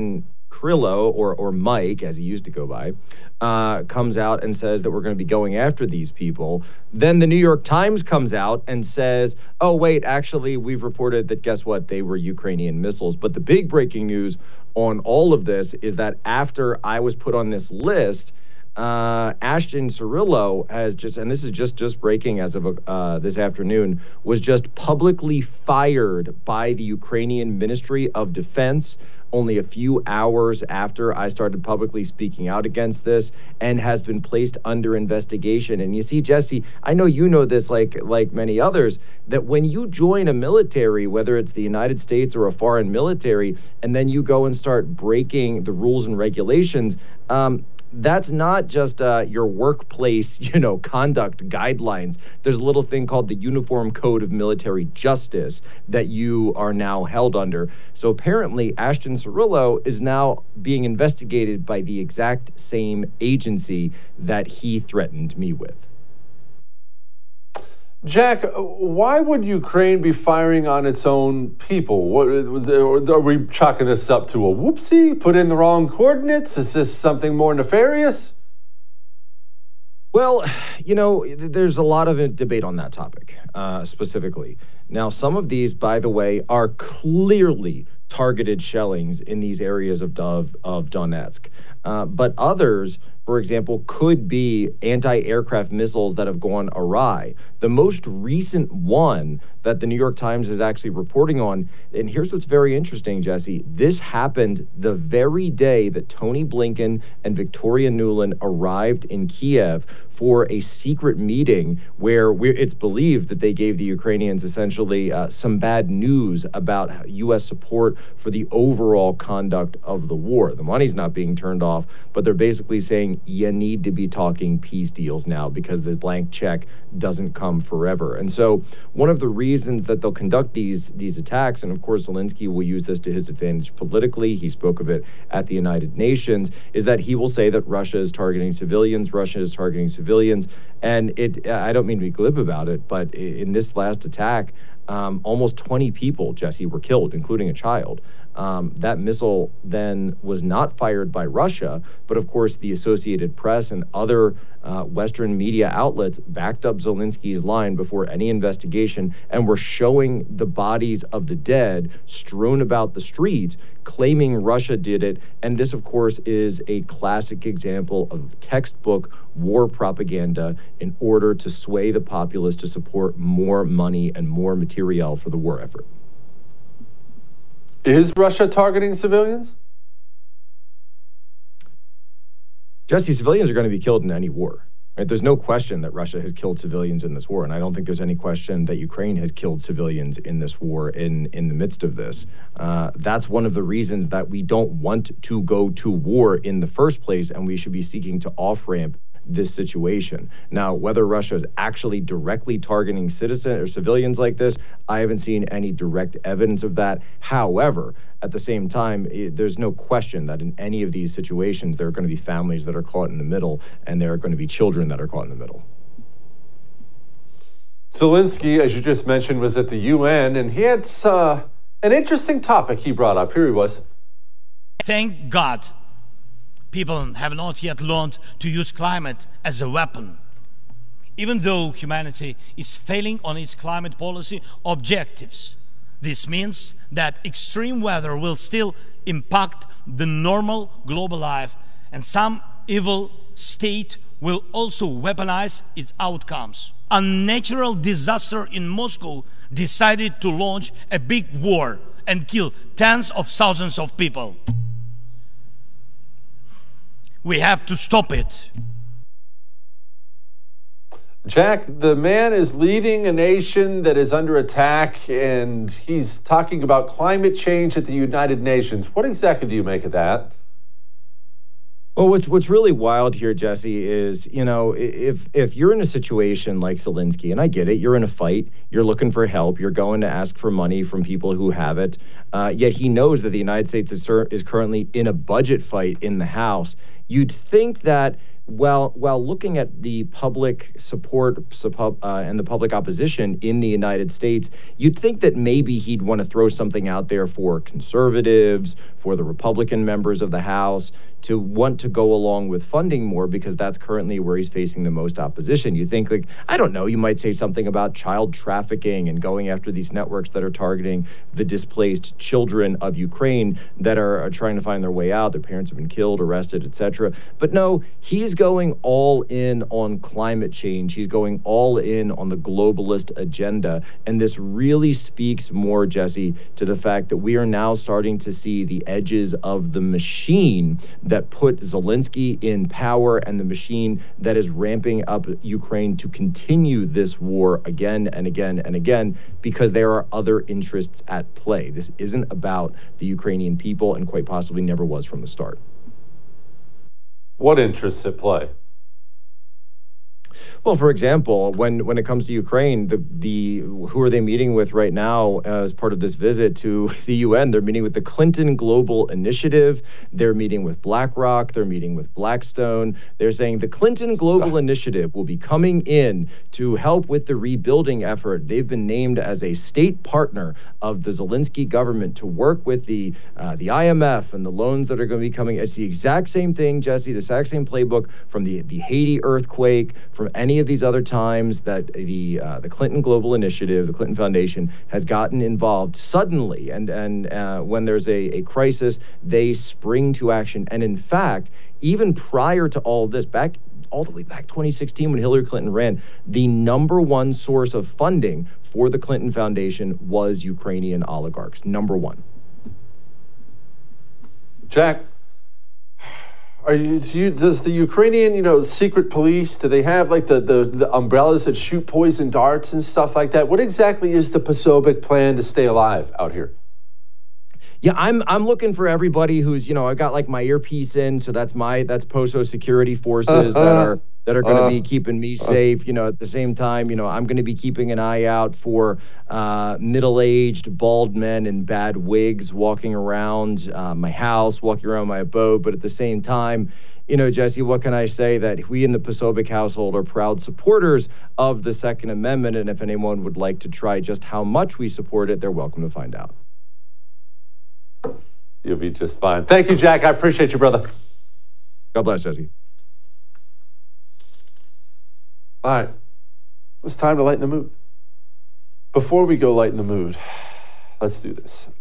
Krillo, or or Mike, as he used to go by, uh, comes out and says that we're going to be going after these people. Then the New York Times comes out and says, oh, wait, actually, we've reported that, guess what, they were Ukrainian missiles. But the big breaking news on all of this is that after I was put on this list, uh, Ashton Cirillo has just, and this is just, just breaking as of uh, this afternoon, was just publicly fired by the Ukrainian Ministry of Defense only a few hours after I started publicly speaking out against this, and has been placed under investigation. And you see, Jesse, I know you know this like like many others, that when you join a military, whether it's the United States or a foreign military, and then you go and start breaking the rules and regulations, um, that's not just uh, your workplace, you know, conduct guidelines. There's a little thing called the Uniform Code of Military Justice that you are now held under. So apparently, Ashton Cirillo is now being investigated by the exact same agency that he threatened me with. Jack, why would Ukraine be firing on its own people? What, are we chalking this up to a whoopsie? Put in the wrong coordinates? Is this something more nefarious? Well, you know, there's a lot of debate on that topic, uh, specifically. Now, some of these, by the way, are clearly targeted shellings in these areas of, of, of Donetsk. Uh, but others, for example, could be anti-aircraft missiles that have gone awry. The most recent one that the New York Times is actually reporting on, and here's what's very interesting, Jesse, this happened the very day that Tony Blinken and Victoria Nuland arrived in Kiev for a secret meeting where we're, it's believed that they gave the Ukrainians essentially uh, some bad news about U S support for the overall conduct of the war. The money's not being turned off, but they're basically saying you need to be talking peace deals now because the blank check doesn't come forever. And so one of the reasons that they'll conduct these these attacks, and of course Zelensky will use this to his advantage politically, he spoke of it at the United Nations, is that he will say that Russia is targeting civilians, Russia is targeting civilians, and it I don't mean to be glib about it, but in this last attack, um, almost twenty people, Jesse, were killed, including a child. Um, that missile then was not fired by Russia, but of course the Associated Press and other uh, Western media outlets backed up Zelensky's line before any investigation and were showing the bodies of the dead strewn about the streets, claiming Russia did it. And this, of course, is a classic example of textbook war propaganda in order to sway the populace to support more money and more materiel for the war effort. Is Russia targeting civilians? Jesse, civilians are going to be killed in any war. Right? There's no question that Russia has killed civilians in this war, and I don't think there's any question that Ukraine has killed civilians in this war in, in the midst of this. Uh, that's one of the reasons that we don't want to go to war in the first place, and we should be seeking to off-ramp this situation. Now, whether Russia is actually directly targeting citizens or civilians like this, I haven't seen any direct evidence of that. However, at the same time, it, there's no question that in any of these situations, there are going to be families that are caught in the middle, and there are going to be children that are caught in the middle. Zelensky, as you just mentioned, was at the U N, and he had uh, an interesting topic he brought up. Here he was. Thank God people have not yet learned to use climate as a weapon. Even though humanity is failing on its climate policy objectives, this means that extreme weather will still impact the normal global life, and some evil state will also weaponize its outcomes. A natural disaster in Moscow decided to launch a big war and kill tens of thousands of people. We have to stop it. Jack, the man is leading a nation that is under attack, and he's talking about climate change at the United Nations. What exactly do you make of that? Well, what's what's really wild here, Jesse, is, you know, if if you're in a situation like Zelensky, and I get it, you're in a fight, you're looking for help, you're going to ask for money from people who have it, uh, yet he knows that the United States is, is currently in a budget fight in the House. You'd think that while while looking at the public support uh, and the public opposition in the United States, you'd think that maybe he'd want to throw something out there for conservatives, for the Republican members of the House, to want to go along with funding more, because that's currently where he's facing the most opposition. You think, like, I don't know, you might say something about child trafficking and going after these networks that are targeting the displaced children of Ukraine that are, are trying to find their way out. Their parents have been killed, arrested, et cetera. But no, he's going all in on climate change. He's going all in on the globalist agenda. And this really speaks more, Jesse, to the fact that we are now starting to see the edges of the machine that put Zelensky in power and the machine that is ramping up Ukraine to continue this war again and again and again, because there are other interests at play. This isn't about the Ukrainian people, and quite possibly never was from the start. What interests at play? Well, for example, when, when it comes to Ukraine, the the who are they meeting with right now uh, as part of this visit to the U N? They're meeting with the Clinton Global Initiative. They're meeting with BlackRock. They're meeting with Blackstone. They're saying the Clinton Global Initiative will be coming in to help with the rebuilding effort. They've been named as a state partner of the Zelensky government to work with the uh, the I M F and the loans that are going to be coming. It's the exact same thing, Jesse, the exact same playbook from the, the Haiti earthquake, from any of these other times that the uh, the Clinton Global Initiative, the Clinton Foundation, has gotten involved suddenly. And and uh, when there's a, a crisis, they spring to action. And in fact, even prior to all this, back all the way back twenty sixteen when Hillary Clinton ran, the number one source of funding for the Clinton Foundation was Ukrainian oligarchs. Number one. Jack, are you, do you, does the Ukrainian, you know, secret police, do they have like the, the, the umbrellas that shoot poison darts and stuff like that? What exactly is the Posobiec plan to stay alive out here? Yeah, I'm I'm looking for everybody who's, you know, I got like my earpiece in, so that's my that's Poso security forces uh, that are that are going to uh, be keeping me safe. You know, at the same time, you know, I'm going to be keeping an eye out for uh, middle-aged bald men in bad wigs walking around uh, my house, walking around my abode. But at the same time, you know, Jesse, what can I say? That we in the Posobiec household are proud supporters of the Second Amendment, and if anyone would like to try just how much we support it, they're welcome to find out. You'll be just fine. Thank you, Jack. I appreciate you, brother. God bless, Jesse. All right. It's time to lighten the mood. Before we go lighten the mood, let's do this.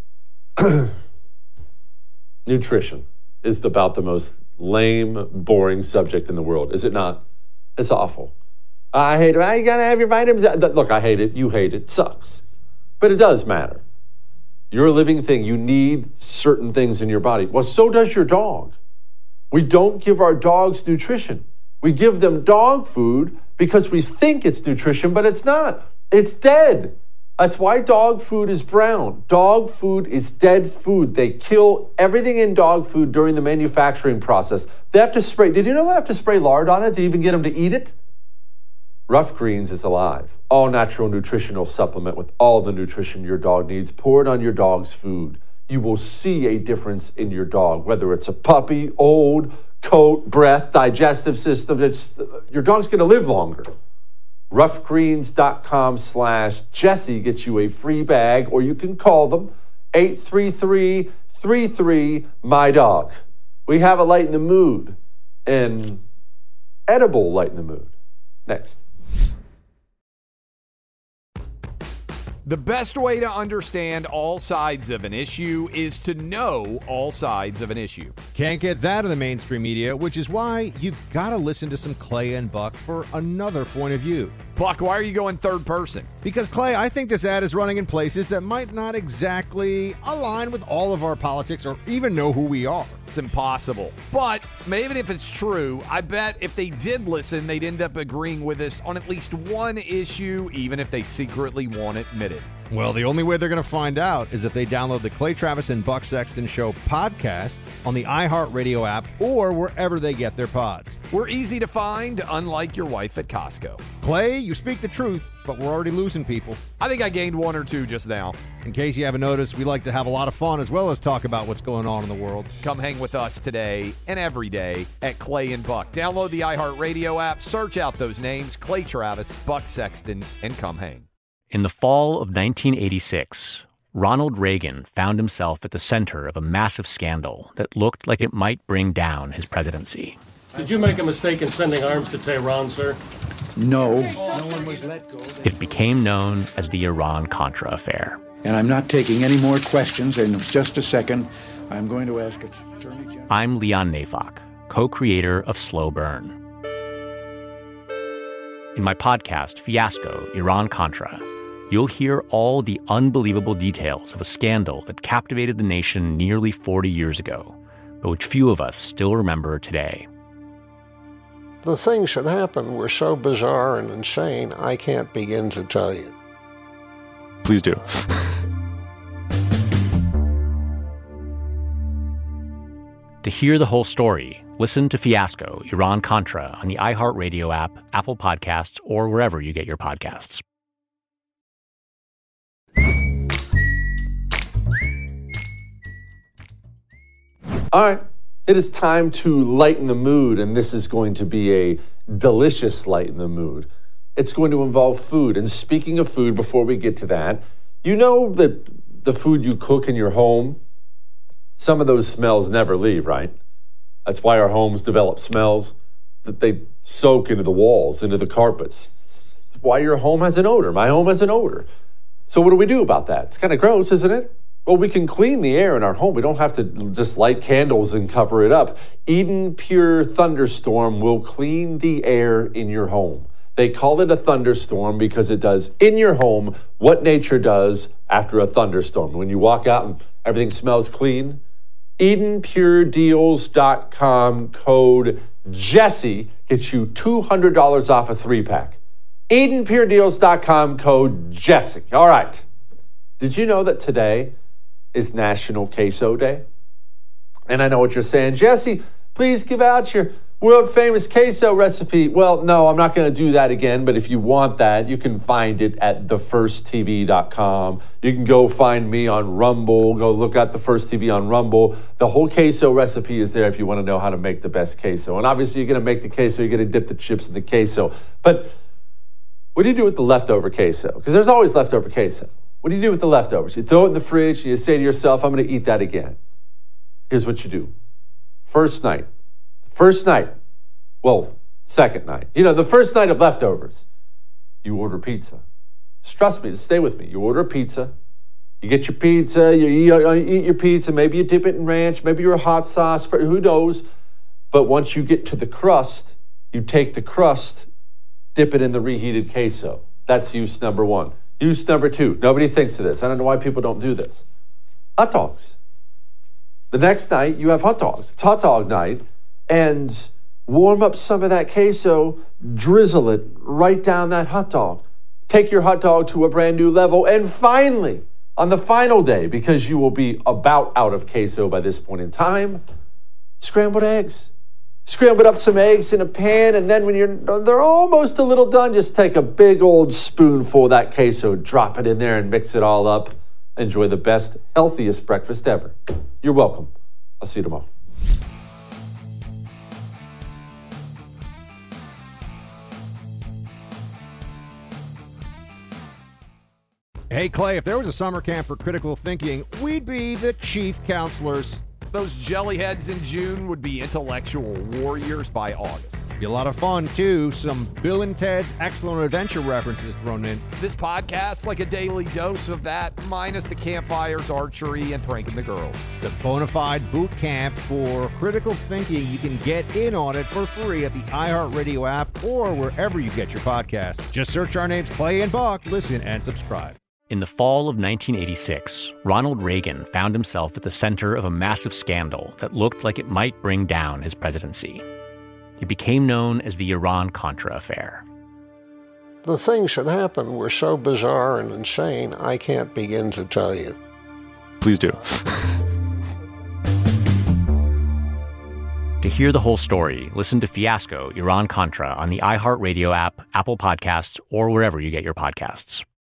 Nutrition is about the most lame, boring subject in the world, is it not? It's awful. I hate it. You gotta have your vitamins. Look, I hate it. You hate it. It sucks. But it does matter. You're a living thing. You need certain things in your body. Well, so does your dog. We don't give our dogs nutrition. We give them dog food because we think it's nutrition, but it's not. It's dead. That's why dog food is brown. Dog food is dead food. They kill everything in dog food during the manufacturing process. They have to spray. Did you know they have to spray lard on it to even get them to eat it? Rough Greens is alive. All natural nutritional supplement with all the nutrition your dog needs. Pour it on your dog's food. You will see a difference in your dog, whether it's a puppy, old, coat, breath, digestive system. It's, your dog's going to live longer. roughgreens.com slash Jesse gets you a free bag, or you can call them eight three three, three three, my dog. We have a lighten the mood, and edible lighten the mood. Next. The best way to understand all sides of an issue is to know all sides of an issue. Can't get that in the mainstream media, which is why you've got to listen to some Clay and Buck for another point of view. Buck, why are you going third person? Because, Clay, I think this ad is running in places that might not exactly align with all of our politics or even know who we are. It's impossible. But maybe if it's true, I bet if they did listen, they'd end up agreeing with us on at least one issue, even if they secretly won't admit it. Well, the only way they're going to find out is if they download the Clay Travis and Buck Sexton Show podcast on the iHeartRadio app or wherever they get their pods. We're easy to find, unlike your wife at Costco. Clay, you speak the truth, but we're already losing people. I think I gained one or two just now. In case you haven't noticed, we like to have a lot of fun as well as talk about what's going on in the world. Come hang with us today and every day at Clay and Buck. Download the iHeartRadio app, search out those names, Clay Travis, Buck Sexton, and come hang. In the fall of nineteen eighty-six, Ronald Reagan found himself at the center of a massive scandal that looked like it might bring down his presidency. Did you make a mistake in sending arms to Tehran, sir? No. No one was let go. It became known as the Iran-Contra affair. And I'm not taking any more questions. In just a second, I'm going to ask Attorney General. I'm Leon Neyfakh, co-creator of Slow Burn. In my podcast, Fiasco, Iran-Contra, you'll hear all the unbelievable details of a scandal that captivated the nation nearly forty years ago, but which few of us still remember today. The things that happened were so bizarre and insane, I can't begin to tell you. Please do. To hear the whole story, listen to Fiasco, Iran-Contra on the iHeartRadio app, Apple Podcasts, or wherever you get your podcasts. All right, it is time to lighten the mood, and this is going to be a delicious lighten the mood. It's going to involve food, and speaking of food, before we get to that, you know that the food you cook in your home, some of those smells never leave, right? That's why our homes develop smells that they soak into the walls, into the carpets. That's why your home has an odor. My home has an odor. So what do we do about that? It's kind of gross, isn't it? Well, we can clean the air in our home. We don't have to just light candles and cover it up. Eden Pure Thunderstorm will clean the air in your home. They call it a thunderstorm because it does in your home what nature does after a thunderstorm. When you walk out and everything smells clean, Eden Pure Deals dot com code Jesse gets you two hundred dollars off a three-pack. Eden Pure Deals dot com code Jesse. All right. Did you know that today is National Queso Day? And I know what you're saying. Jesse, please give out your world-famous queso recipe. Well, no, I'm not going to do that again, but if you want that, you can find it at the first T V dot com. You can go find me on Rumble. Go look at The First T V on Rumble. The whole queso recipe is there if you want to know how to make the best queso. And obviously, you're going to make the queso. You're going to dip the chips in the queso. But what do you do with the leftover queso? Because there's always leftover queso. What do you do with the leftovers? You throw it in the fridge, and you say to yourself, I'm going to eat that again. Here's what you do. First night. First night. Well, second night. You know, the first night of leftovers. You order pizza. Just trust me, just stay with me. You order pizza. You get your pizza. You eat, you eat your pizza. Maybe you dip it in ranch. Maybe you're a hot sauce. But who knows? But once you get to the crust, you take the crust, dip it in the reheated queso. That's use number one. Use number two. Nobody thinks of this. I don't know why people don't do this. Hot dogs. The next night, you have hot dogs. It's hot dog night. And warm up some of that queso, drizzle it right down that hot dog. Take your hot dog to a brand new level. And finally, on the final day, because you will be about out of queso by this point in time, scrambled eggs. Scramble up some eggs in a pan, and then when you're they're almost a little done, just take a big old spoonful of that queso, drop it in there, and mix it all up. Enjoy the best, healthiest breakfast ever. You're welcome. I'll see you tomorrow. Hey, Clay, if there was a summer camp for critical thinking, we'd be the chief counselors. Those jellyheads in June would be intellectual warriors by August. Be a lot of fun, too. Some Bill and Ted's Excellent Adventure references thrown in. This podcast, like a daily dose of that, minus the campfires, archery, and pranking the girls. The bona fide boot camp for critical thinking. You can get in on it for free at the iHeartRadio app or wherever you get your podcasts. Just search our names, Clay and Buck. Listen and subscribe. In the fall of nineteen eighty-six, Ronald Reagan found himself at the center of a massive scandal that looked like it might bring down his presidency. It became known as the Iran-Contra affair. The things that happened were so bizarre and insane, I can't begin to tell you. Please do. To hear the whole story, listen to Fiasco, Iran-Contra on the iHeartRadio app, Apple Podcasts, or wherever you get your podcasts.